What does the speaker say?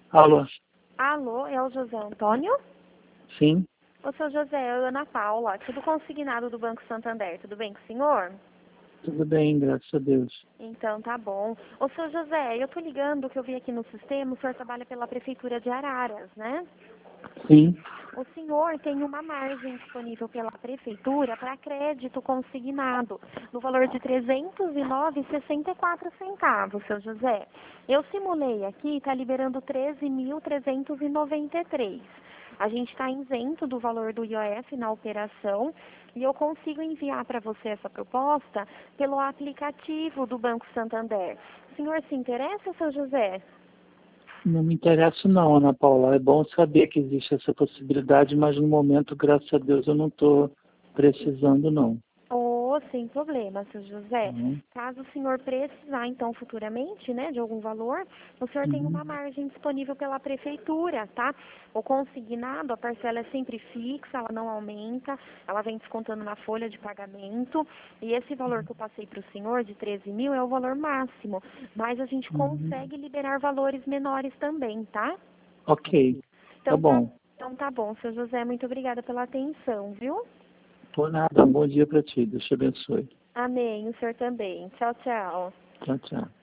Alô? Alô, é o José Antônio? Sim? Ô, seu José, é a Ana Paula, tudo consignado do Banco Santander, tudo bem com o senhor? Tudo bem, graças a Deus. Então, tá bom. Ô, seu José, eu tô ligando que eu vi aqui no sistema, o senhor trabalha pela Prefeitura de Araras, né? Sim? O senhor tem uma margem disponível pela Prefeitura para crédito consignado, no valor de R$ 309,64, seu José. Eu simulei aqui, está liberando 13.393. A gente está isento do valor do IOF na operação e eu consigo enviar para você essa proposta pelo aplicativo do Banco Santander. O senhor se interessa, seu José? Não me interessa não, Ana Paula. É bom saber que existe essa possibilidade, mas no momento, graças a Deus, eu não estou precisando não. Oh, sem problema, seu José. Uhum. Caso o senhor precisar, então, futuramente, né, de algum valor, o senhor tem Uhum. uma margem disponível pela prefeitura, tá? O consignado, a parcela é sempre fixa, ela não aumenta, ela vem descontando na folha de pagamento, e esse valor que eu passei para o senhor, de 13 mil, é o valor máximo, mas a gente Uhum. consegue liberar valores menores também, tá? Ok, tá Então tá, bom. então tá bom, seu José, muito obrigada pela atenção, viu? Por nada, um bom dia para ti. Deus te abençoe. Amém, o senhor também. Tchau, tchau. Tchau, tchau.